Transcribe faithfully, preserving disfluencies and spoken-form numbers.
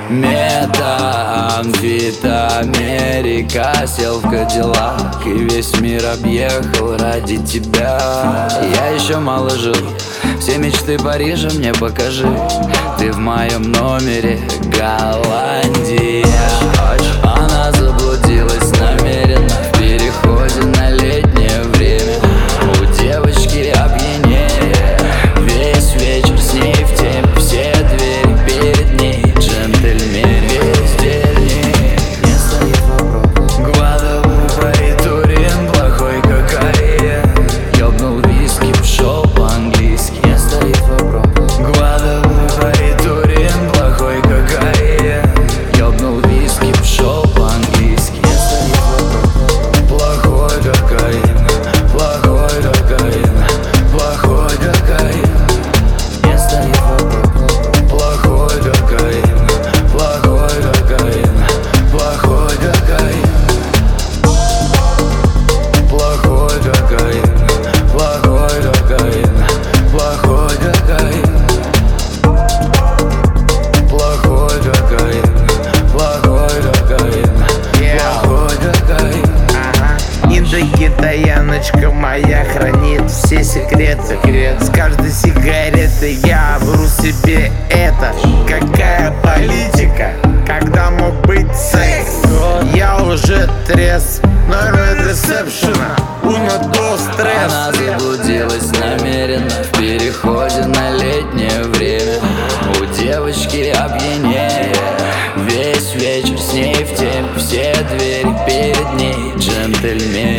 Метамфетамерика. Сел в Кадиллак и весь мир объехал ради тебя. Я еще мало жил, все мечты Парижа мне покажи. Ты в моем номере, Голландия. Она заблудилась намеренно в переходе на летнее время. У девочки опьянение, весь вечер с ней в теме. Все двери перед ней, джентльмен бездельник. Не стоит вопрос, Гваделупа и Турин, плохой кокаин. Ёбнул виски, пшел по-английски. Не стоит вопрос, Гваделупа и Турин, плохой кокаин. Ёбнул виски, пшел по-английски. Не стоит вопрос, плохой кокаин, плохой кокаин, плохой кокаин. Не стоит вопрос, плохой кокаин, плохой кокаин, плохой кокаин. Плохой кокаин, плохой кокаин, плохой кокаин. Плохой кокаин, плохой кокаин, плохой кокаин. Индокитаяночка моя хранит все секреты. С каждой сигареты я вру себе это. Какая политика, когда мог быть секс? Я уже трезв, номер ресепшена, унято стресс. Она заблудилась намеренно в переходе на летнее время. У девочки опьянение, весь вечер с ней в теме. Все двери перед ней, джентльмен